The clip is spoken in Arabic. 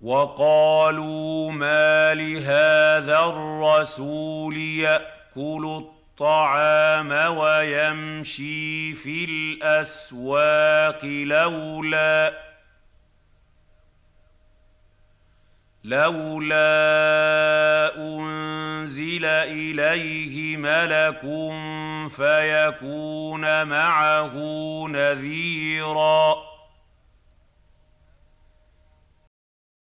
وقالوا ما لهذا الرسول يأكل الطعام ويمشي في الأسواق لولا أنزل إليه ملك فيكون معه نذيرا